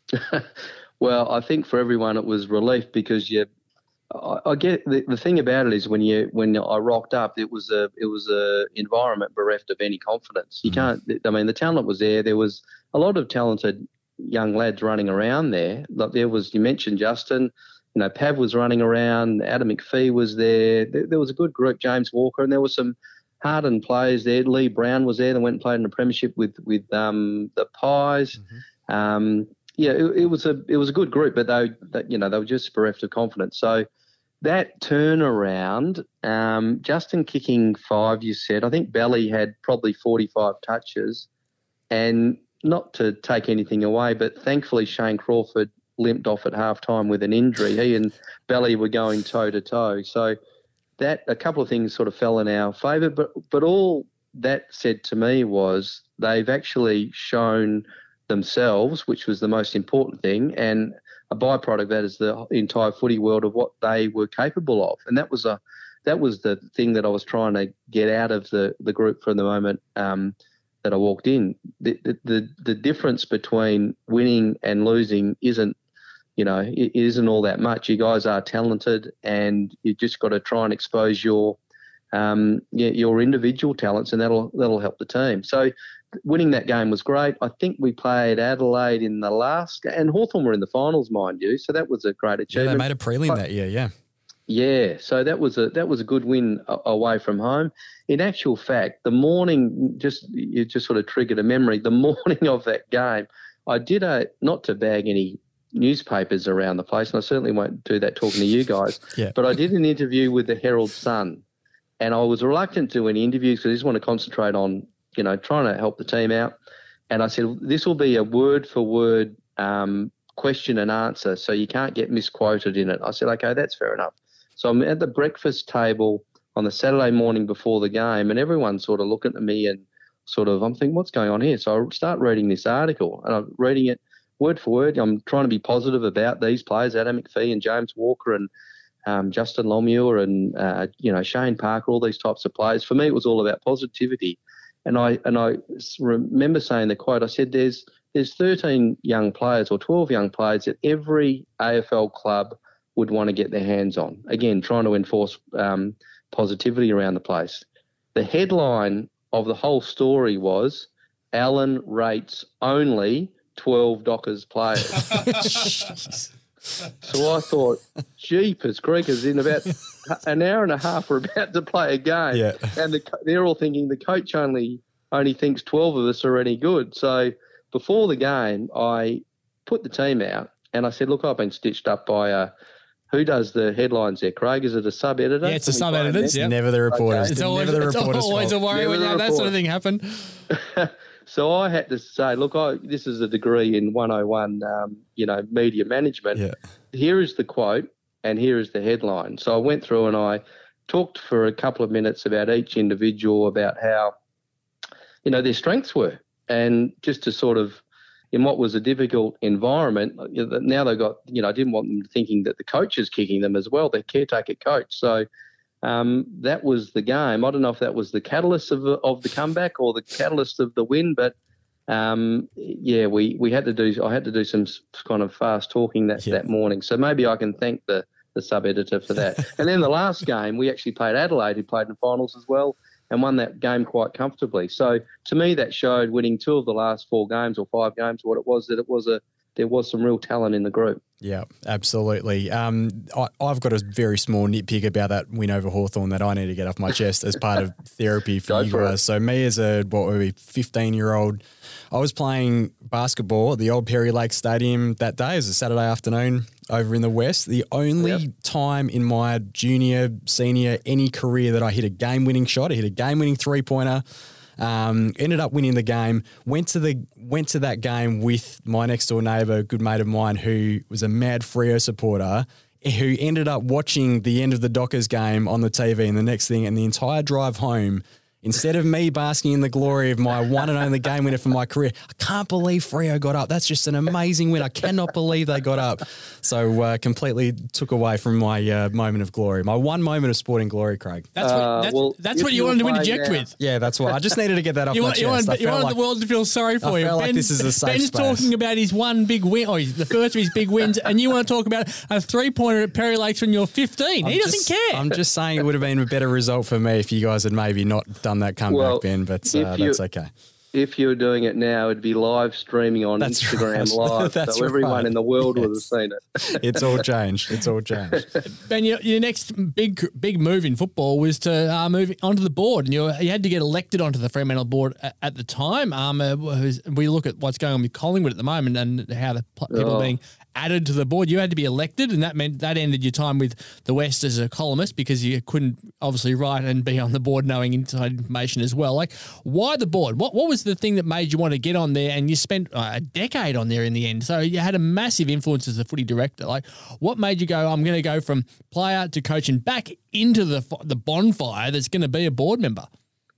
Well, I think for everyone it was relief, because you I, I get the, the thing about it is when you when I rocked up, it was a it was a environment bereft of any confidence. You mm. can't. I mean, the talent was there. There was a lot of talented young lads running around there. Like there was, you mentioned Justin. You know, Pav was running around. Adam McPhee was there. There, there was a good group. James Walker, and there was some hardened players there. Lee Brown was there. They went and played in the premiership with with um, the Pies. Mm-hmm. Um, yeah, it, it was a it was a good group, but they, they you know they were just bereft of confidence. So that turnaround, um, Justin kicking five, you said. I think Belly had probably forty-five touches, and not to take anything away, but thankfully Shane Crawford limped off at halftime with an injury. He and Belly were going toe to toe. So that a couple of things sort of fell in our favour, but but all that said to me was they've actually shown themselves, which was the most important thing, and a byproduct of that is the entire footy world of what they were capable of. And that was a that was the thing that I was trying to get out of the, the group from the moment um, that I walked in. The, the the the difference between winning and losing isn't, you know, it isn't all that much. You guys are talented, and you just got to try and expose your um, your individual talents, and that'll that'll help the team. So winning that game was great. I think we played Adelaide in the last, and Hawthorn were in the finals, mind you. So that was a great achievement. Yeah, they made a prelim but, that year. Yeah, yeah. So that was a that was a good win a, away from home. In actual fact, the morning, just you just sort of triggered a memory. The morning of that game, I did a not to bag any newspapers around the place, and I certainly won't do that talking to you guys. Yeah. But I did an interview with the Herald Sun, and I was reluctant to do any interviews because I just want to concentrate on, you know, trying to help the team out. And I said, this will be a word for word um, question and answer, so you can't get misquoted in it. I said, okay, that's fair enough. So I'm at the breakfast table on the Saturday morning before the game, and everyone's sort of looking at me and sort of, I'm thinking, what's going on here? So I start reading this article, and I'm reading it word for word. I'm trying to be positive about these players, Adam McPhee and James Walker and um, Justin Longmuir and, uh, you know, Shane Parker, all these types of players. For me, it was all about positivity. And I and I remember saying the quote. I said, "There's there's thirteen young players or twelve young players that every A F L club would want to get their hands on." Again, trying to enforce um, positivity around the place. The headline of the whole story was, "Alan rates only twelve Dockers players." So I thought, jeepers creakers, in about an hour and a half we're about to play a game. Yeah. And the, they're all thinking the coach only only thinks twelve of us are any good. So before the game, I put the team out and I said, look, I've been stitched up by a, who does the headlines there, Craig? Is it a sub-editor? Yeah, it's a Can we sub-editor. find Yeah. Never the reporters. Okay. It's Never always, the it's reporters' always a fault. worry Never when the you have that sort of reporter. thing happen. So I had to say, look, I, this is a degree in one oh one, um, you know, media management. Yeah. Here is the quote and here is the headline. So I went through and I talked for a couple of minutes about each individual, about how, you know, their strengths were. And just to sort of, in what was a difficult environment, now they got, you know, I didn't want them thinking that the coach is kicking them as well, their caretaker coach. So Um, that was the game. I don't know if that was the catalyst of the, of the comeback or the catalyst of the win, but um, yeah, we, we had to do. I had to do some kind of fast talking that Yeah. that morning. So maybe I can thank the the sub editor for that. And then the last game, we actually played Adelaide, who played in the finals as well, and won that game quite comfortably. So to me, that showed winning two of the last four games or five games, what it was, that it was a there was some real talent in the group. Yeah, absolutely. Um, I, I've got a very small nitpick about that win over Hawthorn that I need to get off my chest as part of therapy for Go you for guys. it. So me as a what were we, fifteen-year-old, I was playing basketball at the old Perry Lake Stadium that day. It was a Saturday afternoon over in the West. The only Yep. time in my junior, senior, any career that I hit a game-winning shot, I hit a game-winning three-pointer. Um, ended up winning the game. Went to the went to that game with my next door neighbour, a good mate of mine, who was a mad Freo supporter, who ended up watching the end of the Dockers game on the T V. And the next thing, and the entire drive home, instead of me basking in the glory of my one and only game winner for my career, I can't believe Freo got up. That's just an amazing win. I cannot believe they got up. So uh, completely took away from my uh, moment of glory, my one moment of sporting glory, Craig. That's what, Uh, that's, well, that's if what you you're wanted to playing interject now- with. Yeah, that's why I just needed to get that off You my want, chest. you want, I you felt want like- the world to feel sorry for I you. felt like this is a safe Ben's space. talking about his one big win, or his, the first of his big wins, and you want to talk about a three-pointer at Perry Lakes when you're fifteen. I'm he doesn't just- care. I'm just saying it would have been a better result for me if you guys had maybe not done that comeback, Well, Ben, but if uh, you- that's okay. If you were doing it now, it'd be live streaming on That's Instagram right. Live, That's so everyone right. in the world would have Yes. seen it. It's all changed. It's all changed. Ben, your, your next big big move in football was to uh, move onto the board, and you you had to get elected onto the Fremantle board at, at the time. Um, uh, was- we look at what's going on with Collingwood at the moment and how the pl- people Oh. are being added to the board. You had to be elected, and that meant that ended your time with the West as a columnist because you couldn't obviously write and be on the board knowing inside information as well. Like, why the board? What what was the thing that made you want to get on there? And you spent uh, a decade on there in the end, so you had a massive influence as a footy director. Like, what made you go, I'm going to go from player to coach and back into the the bonfire that's going to be a board member?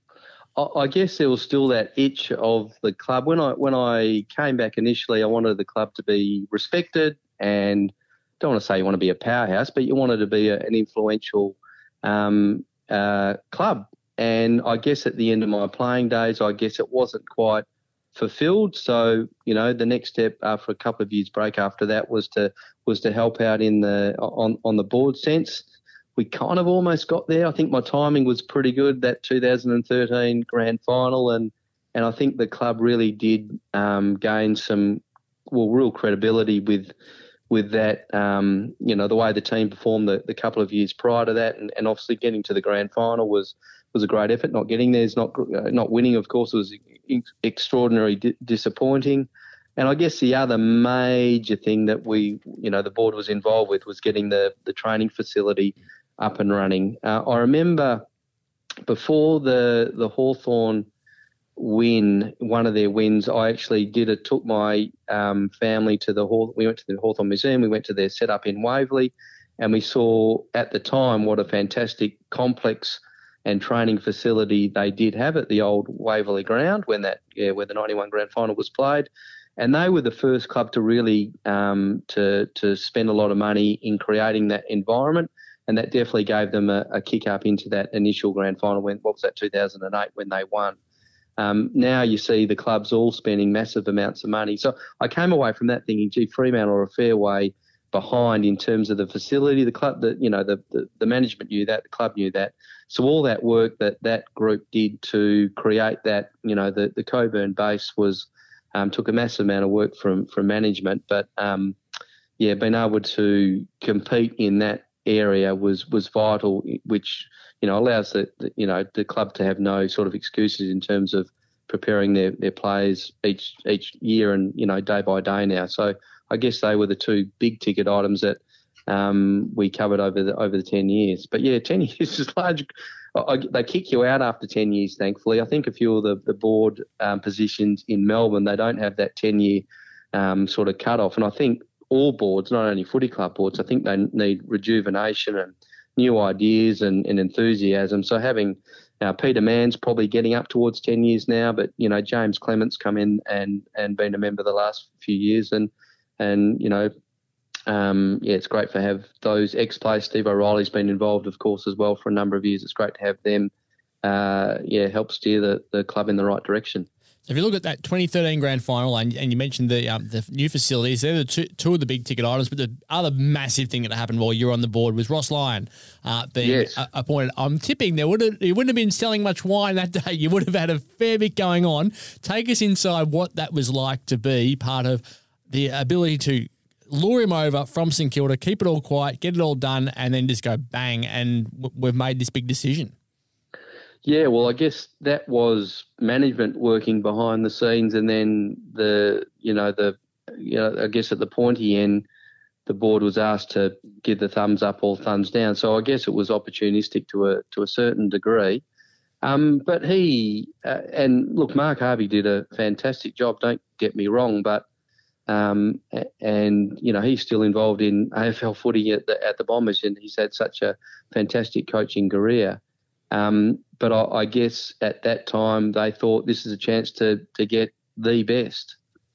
I I guess there was still that itch of the club. When I when I came back initially, I wanted the club to be respected, and don't want to say you want to be a powerhouse, but you wanted to be a, an influential um, uh, club. And I guess at the end of my playing days, I guess it wasn't quite fulfilled. So, you know, the next step after a couple of years break after that was to was to help out in the on on the board sense. We kind of almost got there. I think my timing was pretty good, that two thousand thirteen grand final, and and I think the club really did um, gain some, well, real credibility with with that, um, you know, the way the team performed the, the couple of years prior to that, and, and obviously getting to the grand final was was a great effort. Not getting there is not uh, not winning, of course, was ex- extraordinarily di- disappointing. And I guess the other major thing that we, you know, the board was involved with was getting the the training facility up and running. Uh, I remember before the the Hawthorn win, one of their wins, I actually did it. Took my um, family to the Haw- we went to the Hawthorn Museum. We went to their setup in Waverley, and we saw at the time what a fantastic complex and training facility they did have at the old Waverley ground when that yeah where the ninety-one grand final was played. And they were the first club to really um, to to spend a lot of money in creating that environment. And that definitely gave them a, a kick up into that initial grand final when, what was that, two thousand eight when they won. Um, now you see the clubs all spending massive amounts of money. So I came away from that thinking, gee, Fremantle are a fair way behind in terms of the facility. The club, the, you know, the, the, the management knew that, the club knew that. So all that work that that group did to create that, you know, the, the Coburn base was um, took a massive amount of work from from management. But, um, yeah, being able to compete in that area was was vital, which, you know, allows the, the you know the club to have no sort of excuses in terms of preparing their, their players each each year and, you know, day by day now. So I guess they were the two big ticket items that um, we covered over the over the ten years. But yeah, ten years is large. I, they kick you out after ten years, thankfully. I think a few of the the board um, positions in Melbourne, they don't have that ten year um, sort of cut off, and I think all boards, not only footy club boards, I think they need rejuvenation and new ideas and, and enthusiasm. So having uh, Peter Mann's probably getting up towards ten years now, but, you know, James Clement's come in and, and been a member the last few years. And, and you know, um, yeah, it's great to have those ex-players. Steve O'Reilly's been involved, of course, as well for a number of years. It's great to have them, uh, yeah, help steer the, the club in the right direction. So if you look at that twenty thirteen grand final, and, and you mentioned the um, the new facilities, they're the two, two of the big ticket items. But the other massive thing that happened while you were on the board was Ross Lyon uh, being yes. a- appointed. I'm tipping there would you wouldn't have been selling much wine that day. You would have had a fair bit going on. Take us inside what that was like to be part of the ability to lure him over from St Kilda, keep it all quiet, get it all done, and then just go bang, and w- we've made this big decision. Yeah, well, I guess that was management working behind the scenes, and then the, you know, the, you know, I guess at the pointy end, the board was asked to give the thumbs up or thumbs down. So I guess it was opportunistic to a to a certain degree. Um, but he uh, and look, Mark Harvey did a fantastic job. Don't get me wrong, but um, and you know he's still involved in A F L footy at the at the Bombers, and he's had such a fantastic coaching career. Um, but I, I guess at that time they thought this is a chance to to get the best.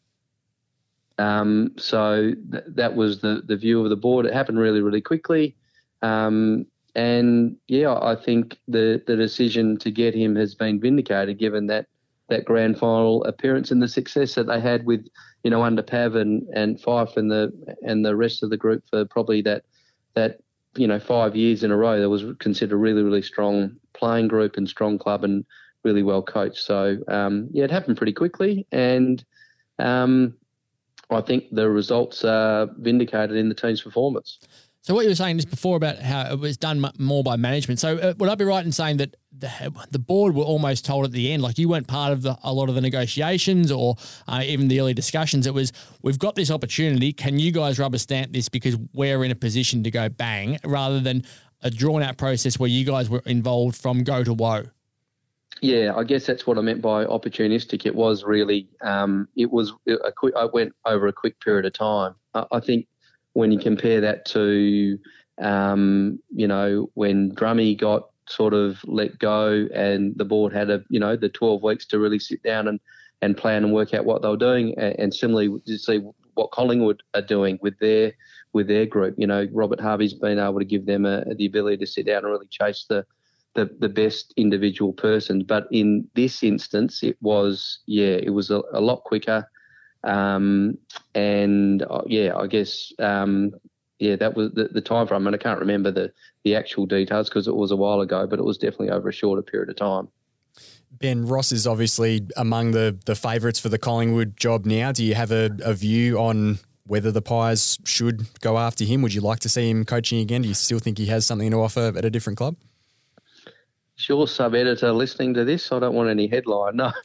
Um, so th- that was the, the view of the board. It happened really, really quickly. Um, and, yeah, I think the, the decision to get him has been vindicated given that, that grand final appearance and the success that they had with, you know, under Pav and, and Fife and the and the rest of the group for probably that, that you know, five years in a row. That was considered a really, really strong playing group and strong club and really well coached. So, um, yeah, it happened pretty quickly. And, um, I think the results are vindicated in the team's performance. So what you were saying just before about how it was done more by management. So uh, would I be right in saying that the, the board were almost told at the end, like you weren't part of the, a lot of the negotiations or uh, even the early discussions? It was, we've got this opportunity. Can you guys rubber stamp this because we're in a position to go bang, rather than a drawn out process where you guys were involved from go to woe? Yeah, I guess that's what I meant by opportunistic. It was really, um, it was a quick, I went over a quick period of time. I, I think when you compare that to, um, you know, when Drummy got sort of let go and the board had, a, you know, the twelve weeks to really sit down and, and plan and work out what they were doing, and, and similarly to see what Collingwood are doing with their with their group. You know, Robert Harvey's been able to give them a, the ability to sit down and really chase the, The, the best individual person. But in this instance, it was, yeah, it was a, a lot quicker. Um, and, uh, yeah, I guess, um, yeah, that was the, the time frame. And I can't remember the, the actual details because it was a while ago, but it was definitely over a shorter period of time. Ben, Ross is obviously among the, the favourites for the Collingwood job now. Do you have a, a view on whether the Pies should go after him? Would you like to see him coaching again? Do you still think he has something to offer at a different club? Sure, sub-editor listening to this, I don't want any headline. No,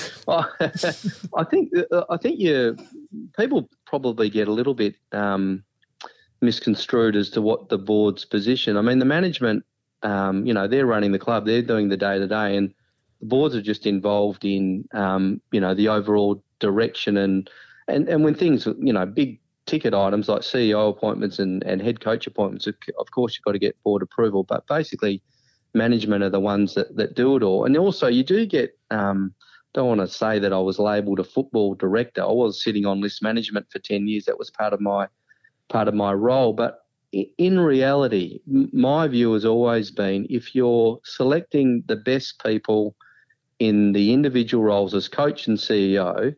I think I think you people probably get a little bit um, misconstrued as to what the board's position. I mean, the management, um, you know, they're running the club, they're doing the day to day, and the boards are just involved in, um, you know, the overall direction and and and when things, you know, big ticket items like C E O appointments and, and head coach appointments, of course, you've got to get board approval, but basically management are the ones that, that do it all. And also you do get, um, don't want to say that I was labelled a football director. I was sitting on list management for ten years. That was part of my part of my role. But in reality, my view has always been if you're selecting the best people in the individual roles as coach and C E O,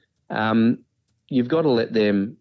um, you've got to let them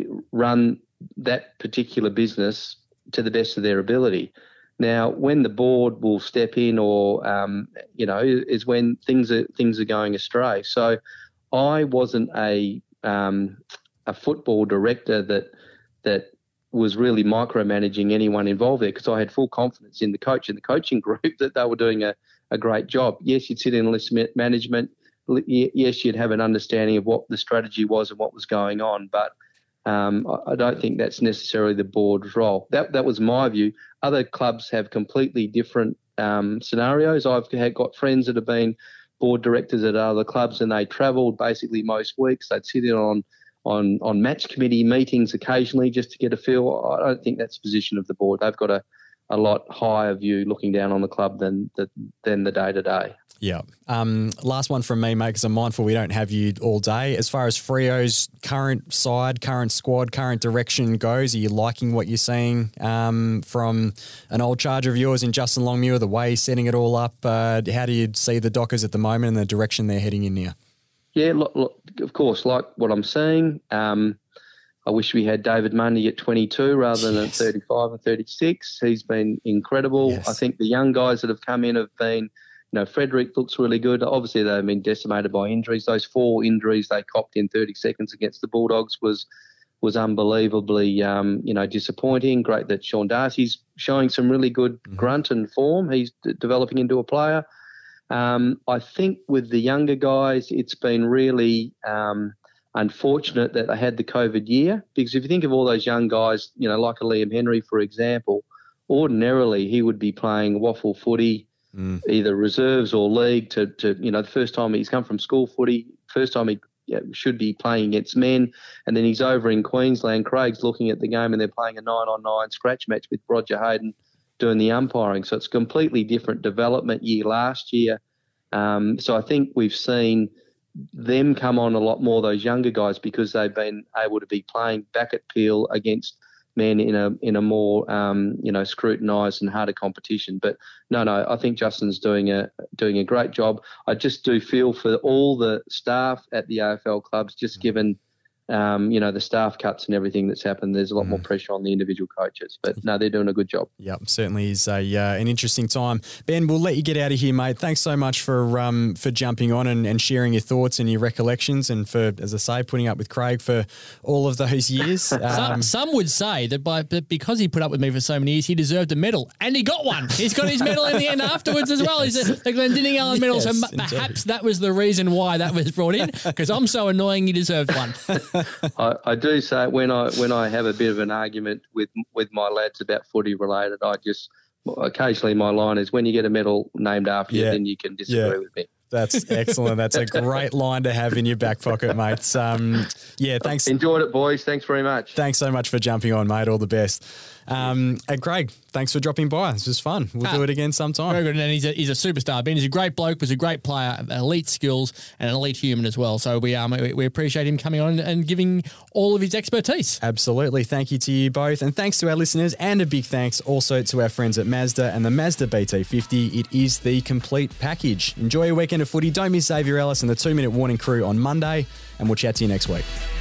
run that particular business to the best of their ability. Now, when the board will step in, or um, you know, is when things are things are going astray. So, I wasn't a um, a football director that that was really micromanaging anyone involved there, because I had full confidence in the coach and the coaching group that they were doing a, a great job. Yes, you'd sit in list management. Yes, you'd have an understanding of what the strategy was and what was going on, but Um, I don't think that's necessarily the board's role. That that was my view. Other clubs have completely different um, scenarios. I've had, got friends that have been board directors at other clubs, and they travelled basically most weeks. They'd sit in on, on on match committee meetings occasionally just to get a feel. I don't think that's the position of the board. They've got a, a lot higher view looking down on the club than the, than the day-to-day. Yeah. Um, last one from me, mate, because I'm mindful we don't have you all day. As far as Freo's current side, current squad, current direction goes, are you liking what you're seeing um, from an old charger of yours in Justin Longmuir, the way he's setting it all up? Uh, how do you see the Dockers at the moment and the direction they're heading in now? Yeah, look, look, of course, like what I'm seeing. Um, I wish we had David Mundy at twenty-two rather than yes. at thirty-five and thirty-six. He's been incredible. Yes. I think the young guys that have come in have been, you know, Frederick looks really good. Obviously, they've been decimated by injuries. Those four injuries they copped in thirty seconds against the Bulldogs was was unbelievably, um, you know, disappointing. Great that Sean Darcy's showing some really good mm-hmm. grunt and form. He's d- developing into a player. Um, I think with the younger guys, it's been really um, unfortunate that they had the COVID year, because if you think of all those young guys, you know, like a Liam Henry, for example, ordinarily he would be playing waffle footy, mm. either reserves or league to, to, you know, the first time he's come from school footy, first time he you know, should be playing against men, and then he's over in Queensland. Craig's looking at the game and they're playing a nine on nine scratch match with Roger Hayden doing the umpiring. So it's a completely different development year last year. Um, so I think we've seen them come on a lot more, those younger guys, because they've been able to be playing back at Peel against men in a in a more um, you know scrutinised and harder competition. But no, no, I think Justin's doing a doing a great job. I just do feel for all the staff at the A F L clubs, just given um, you know the staff cuts and everything that's happened. There's a lot mm. more pressure on the individual coaches. But no, they're doing a good job. Yep, certainly is a uh, an interesting time. Ben, we'll let you get out of here, mate. Thanks so much for um, for jumping on and, and sharing your thoughts and your recollections, and for, as I say, putting up with Craig for all of those years. Um, some, some would say that by but because he put up with me for so many years, he deserved a medal, and he got one. He's got his medal in the end afterwards as well. Yes. He's a, the Glendinning Allen medal. Yes, so perhaps indeed. That was the reason why that was brought in, because I'm so annoying he deserved one. I, I do say when I when I have a bit of an argument with with my lads about footy related, I just occasionally my line is, when you get a medal named after you, yeah. then you can disagree yeah. with me. That's excellent. That's a great line to have in your back pocket, mate. Um, yeah, thanks. Enjoyed it, boys. Thanks very much. Thanks so much for jumping on, mate. All the best. Um, and Craig, thanks for dropping by. This was fun. We'll ah, do it again sometime. Very good. And he's a, he's a superstar. Ben, he's a great bloke, was a great player, elite skills, and an elite human as well. So we um, we appreciate him coming on and giving all of his expertise. Absolutely. Thank you to you both. And thanks to our listeners, and a big thanks also to our friends at Mazda and the Mazda B T fifty. It is the complete package. Enjoy your weekend of footy. Don't miss Xavier Ellis and the two-minute warning crew on Monday, and we'll chat to you next week.